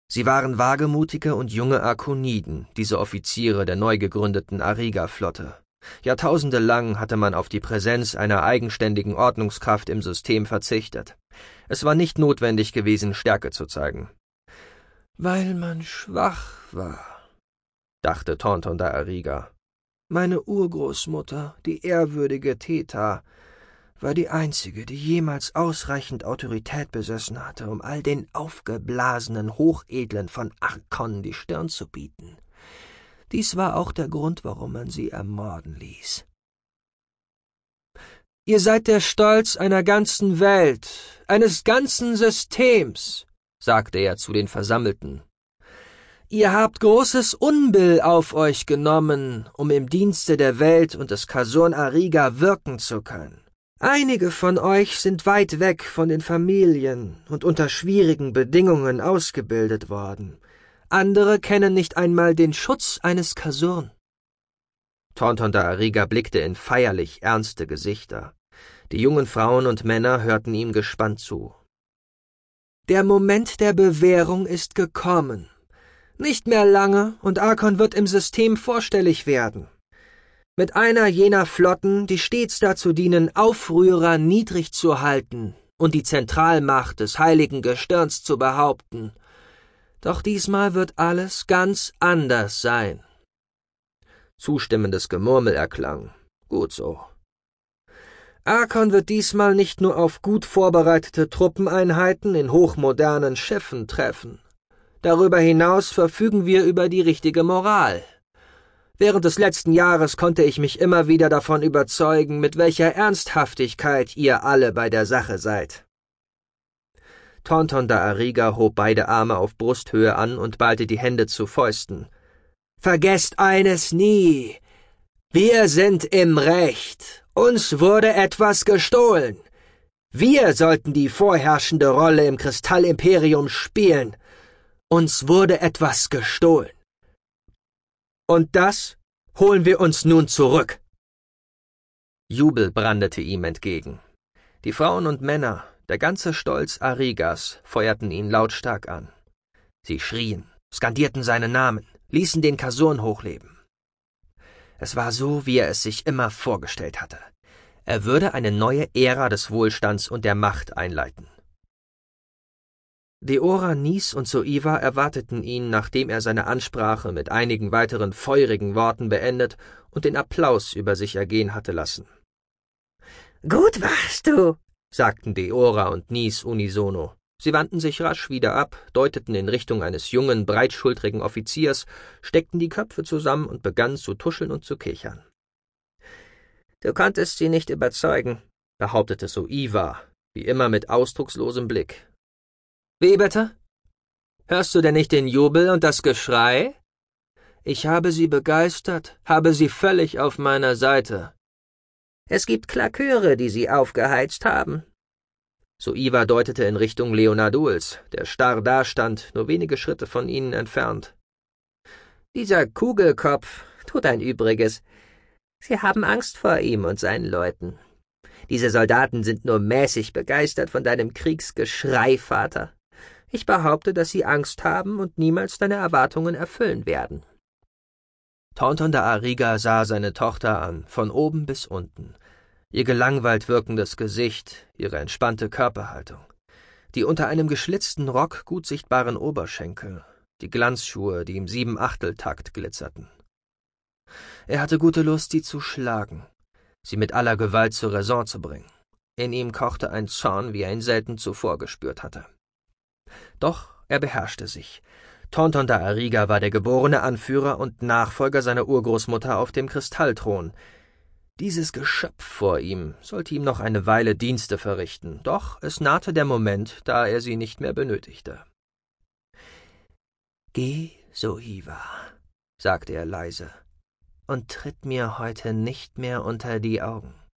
Sie waren wagemutige und junge Arkoniden, diese Offiziere der neu gegründeten Ariga-Flotte. Jahrtausende lang hatte man auf die Präsenz einer eigenständigen Ordnungskraft im System verzichtet. Es war nicht notwendig gewesen, Stärke zu zeigen. »Weil man schwach war«, dachte Taunton da Ariga. »Meine Urgroßmutter, die ehrwürdige Theta, war die einzige, die jemals ausreichend Autorität besessen hatte, um all den aufgeblasenen Hochedlen von Arkon die Stirn zu bieten. Dies war auch der Grund, warum man sie ermorden ließ. »Ihr seid der Stolz einer ganzen Welt, eines ganzen Systems«, sagte er zu den Versammelten. »Ihr habt großes Unbill auf euch genommen, um im Dienste der Welt und des Kasurn Ariga wirken zu können. Einige von euch sind weit weg von den Familien und unter schwierigen Bedingungen ausgebildet worden. Andere kennen nicht einmal den Schutz eines Kasurn.« Taunton da Ariga blickte in feierlich ernste Gesichter. Die jungen Frauen und Männer hörten ihm gespannt zu. »Der Moment der Bewährung ist gekommen. Nicht mehr lange, und Arkon wird im System vorstellig werden. Mit einer jener Flotten, die stets dazu dienen, Aufrührer niedrig zu halten und die Zentralmacht des heiligen Gestirns zu behaupten. Doch diesmal wird alles ganz anders sein.« Zustimmendes Gemurmel erklang. Gut so. »Arkon wird diesmal nicht nur auf gut vorbereitete Truppeneinheiten in hochmodernen Schiffen treffen. Darüber hinaus verfügen wir über die richtige Moral. Während des letzten Jahres konnte ich mich immer wieder davon überzeugen, mit welcher Ernsthaftigkeit ihr alle bei der Sache seid.« Taunton da Ariga hob beide Arme auf Brusthöhe an und ballte die Hände zu Fäusten. »Vergesst eines nie! Wir sind im Recht. Uns wurde etwas gestohlen. Wir sollten die vorherrschende Rolle im Kristallimperium spielen. Uns wurde etwas gestohlen. Und das holen wir uns nun zurück.« Jubel brandete ihm entgegen. Die Frauen und Männer, der ganze Stolz Arigas, feuerten ihn lautstark an. Sie schrien, skandierten seinen Namen, ließen den Kasurn hochleben. Es war so, wie er es sich immer vorgestellt hatte. Er würde eine neue Ära des Wohlstands und der Macht einleiten. Deora, Nis und Soiva erwarteten ihn, nachdem er seine Ansprache mit einigen weiteren feurigen Worten beendet und den Applaus über sich ergehen hatte lassen. »Gut warst du«, sagten Deora und Nis unisono. Sie wandten sich rasch wieder ab, deuteten in Richtung eines jungen, breitschultrigen Offiziers, steckten die Köpfe zusammen und begannen zu tuscheln und zu kichern. »Du konntest sie nicht überzeugen«, behauptete Soiva, wie immer mit ausdruckslosem Blick. »Wie bitte? Hörst du denn nicht den Jubel und das Geschrei? Ich habe sie begeistert, habe sie völlig auf meiner Seite. Es gibt Klaköre, die sie aufgeheizt haben.« Soiva deutete in Richtung Leonaduls, der starr dastand, nur wenige Schritte von ihnen entfernt. »Dieser Kugelkopf tut ein Übriges. Sie haben Angst vor ihm und seinen Leuten. Diese Soldaten sind nur mäßig begeistert von deinem Kriegsgeschrei, Vater. Ich behaupte, dass sie Angst haben und niemals deine Erwartungen erfüllen werden.« Taunton da Ariga sah seine Tochter an, von oben bis unten. Ihr gelangweilt wirkendes Gesicht, ihre entspannte Körperhaltung, die unter einem geschlitzten Rock gut sichtbaren Oberschenkel, die Glanzschuhe, die im 7/8-Takt glitzerten. Er hatte gute Lust, sie zu schlagen, sie mit aller Gewalt zur Raison zu bringen. In ihm kochte ein Zorn, wie er ihn selten zuvor gespürt hatte. Doch er beherrschte sich. Taunton da Ariga war der geborene Anführer und Nachfolger seiner Urgroßmutter auf dem Kristallthron. Dieses Geschöpf vor ihm sollte ihm noch eine Weile Dienste verrichten, doch es nahte der Moment, da er sie nicht mehr benötigte. »Geh, Soiva«, sagte er leise, »und tritt mir heute nicht mehr unter die Augen.«